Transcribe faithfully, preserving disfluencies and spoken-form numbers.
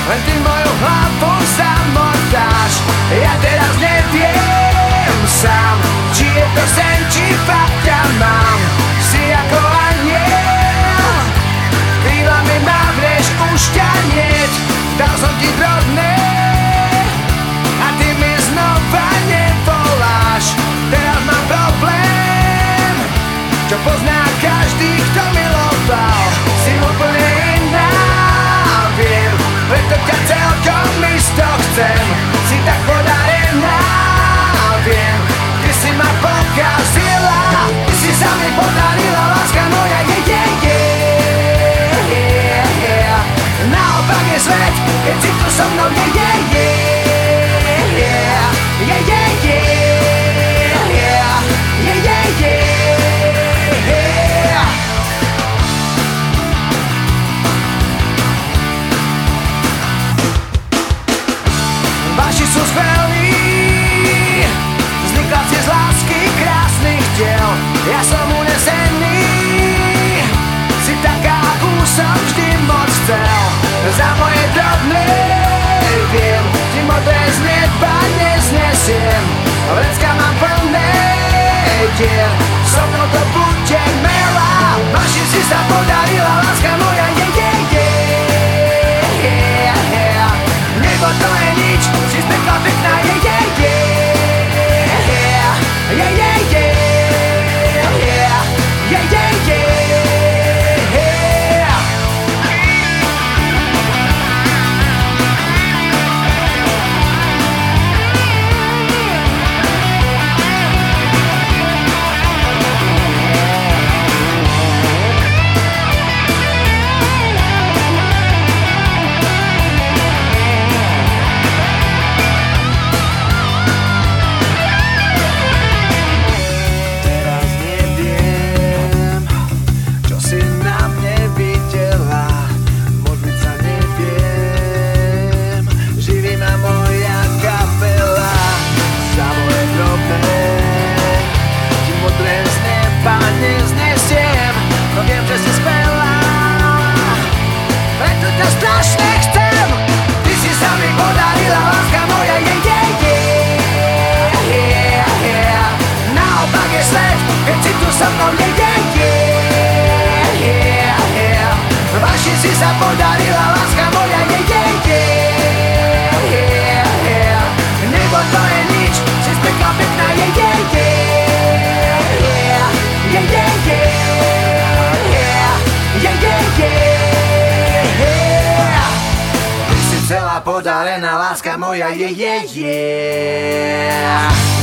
len ty moju hlavu zamotáš. Ja teraz neviem sám, či je to sen, či fakt ťa mám. Si ako aniel, krýlami mávneš, už ťa niet. Dal som ti drobné a ty mi znova nevoláš. Teraz mám problém, čo pozná každý, kto miloval. Si úplne iná, viem, preto ťa celkom isto chcem. Si tak podarená, viem, ty si ma pokazila. Ty si sa mi podarila, láska moja, je, je, je, je. Naopak je svet, keď si tu so mnou, je, je, je, je, je, je, je, je, je, je. Vaši sú skvelí, vznikla si z lásky krásnych diel. Ja som unesený, si taká, akú som vždy moc chcel. Za moje drobné viem, ti modré z neba neznesiem. Vrecka mám plné dier, so mnou to bude milá. Vaši si sa podarila, láska moja, je, je, je, je, je. Nebo to je nič, si spekla pekná, je, je, je, je, je, je, je, je, je, je. Sa podarila, láska moja, je, je, je, je, je. Nebo to je nič, si spekla pekná, je, je, je, je, je, je, je, je, je, je. Ty si celá podarená, láska moja, je, je, je.